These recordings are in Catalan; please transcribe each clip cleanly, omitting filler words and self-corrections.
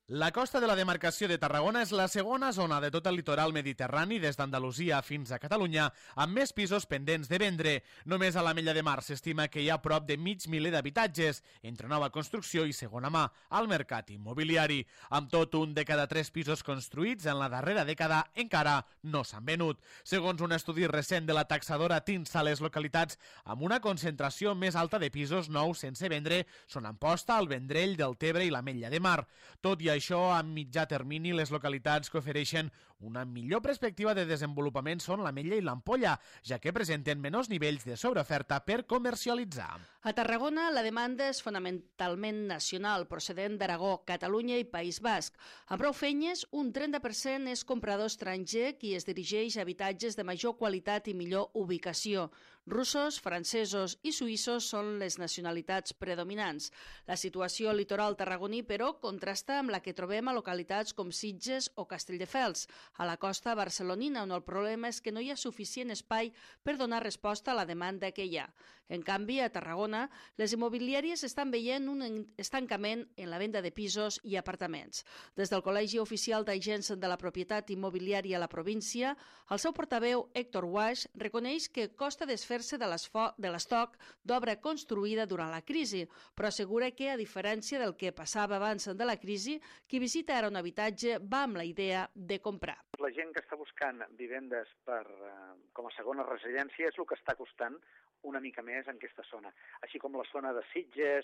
La costa de la demarcació de Tarragona és la segona zona de tot el litoral mediterrani des d'Andalusia fins a Catalunya amb més pisos pendents de vendre. Només a l'Ametlla de Mar s'estima que hi ha prop de mig miler d'habitatges entre nova construcció i segona mà al mercat immobiliari. Amb tot, un de cada 3 pisos construïts en la darrera dècada encara no s'han venut. Segons un estudi recent de la taxadora Tinsa, les localitats amb una concentració més alta de pisos nous sense vendre són Amposta, el Vendrell, Deltebre i l'Ametlla de Mar. Tot i això, a mitjà termini, les localitats que ofereixen una millor perspectiva de desenvolupament són l'Ametlla i l'Ampolla, ja que presenten menors nivells de sobreoferta per comercialitzar. A Tarragona, la demanda és fonamentalment nacional, procedent d'Aragó, Catalunya i País Basc. Amb prou feines, un 30% és comprador estranger qui es dirigeix a habitatges de major qualitat i millor ubicació. Russos, francesos i suïssos són les nacionalitats predominants. La situació al litoral tarragoní, però, contrasta amb la que trobem a localitats com Sitges o Castelldefels, a la costa barcelonina, on el problema és que no hi ha suficient espai per donar resposta a la demanda que hi ha. En canvi, a Tarragona, les immobiliàries estan veient un estancament en la venda de pisos i apartaments. Des del Col·legi Oficial d'Agents de la Propietat Immobiliària a la província, el seu portaveu, Héctor Guaix, reconeix que costa desfer-se de l'estoc d'obra construïda durant la crisi, però assegura que, a diferència del que passava abans de la crisi, qui visita ara un habitatge va amb la idea de comprar. La gent que està buscant vivendes com a segona residència és el que està costant una mica més en aquesta zona. Així com la zona de Sitges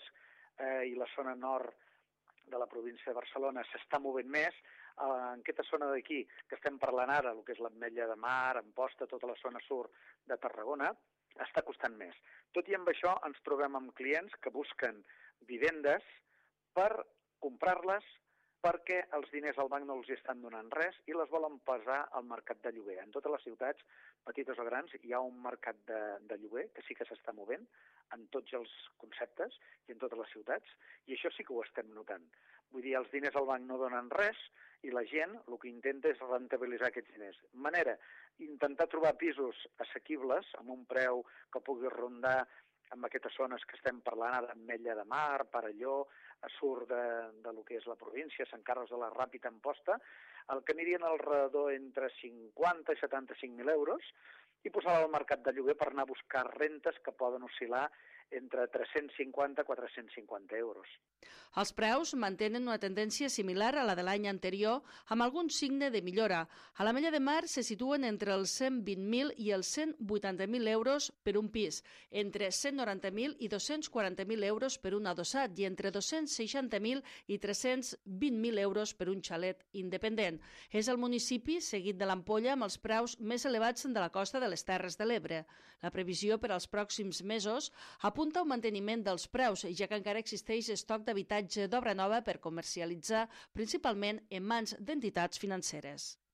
i la zona nord de la província de Barcelona s'està movent més, en aquesta zona d'aquí, que estem parlant ara, el que és l'Ametlla de Mar, Amposta, tota la zona sud de Tarragona, està costant més. Tot i amb això ens trobem amb clients que busquen vivendes per comprar-les perquè els diners al banc no els estan donant res i les volen posar al mercat de lloguer. En totes les ciutats, petites o grans, hi ha un mercat de lloguer que sí que s'està movent en tots els conceptes i en totes les ciutats, i això sí que ho estem notant. Vull dir, els diners al banc no donen res i la gent el que intenta és rentabilitzar aquests diners. Manera, intentar trobar pisos assequibles amb un preu que pugui rondar amb aquestes zones que estem parlant ara, Ametlla de Mar, Parelló, a surt de lo que és la província, Sant Carles de la Ràpita, Amposta, el que anirien alrededor entre 50 i 75.000 euros i posar al mercat de lloguer per anar a buscar rentes que poden oscil·lar entre 350 i 450 euros. Els preus mantenen una tendència similar a la de l'any anterior, amb algun signe de millora. A l'Ametlla de Mar se situen entre els 120.000 i els 180.000 euros per un pis, entre 190.000 i 240.000 euros per un adossat i entre 260.000 i 320.000 euros per un xalet independent. És el municipi seguit de l'Ampolla amb els preus més elevats de la costa de les Terres de l'Ebre. La previsió per als pròxims mesos apunta a un manteniment dels preus, ja que encara existeix estoc d'habitatge d'obra nova per comercialitzar, principalment en mans d'entitats financeres.